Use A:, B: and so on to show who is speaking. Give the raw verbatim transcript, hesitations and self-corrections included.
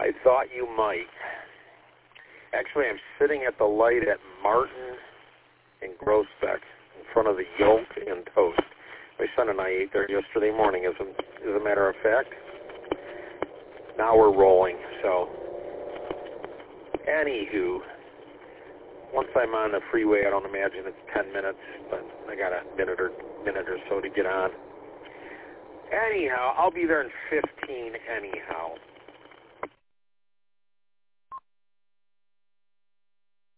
A: I thought you might. Actually, I'm sitting at the light at Martin and Groesbeck in front of the Yolk and Toast. My son and I ate there yesterday morning, as a, as a matter of fact. Now we're rolling, so. Anywho, once I'm on the freeway, I don't imagine it's ten minutes, but I got a minute or minute or so to get on. Anyhow, I'll be there in fifteen anyhow.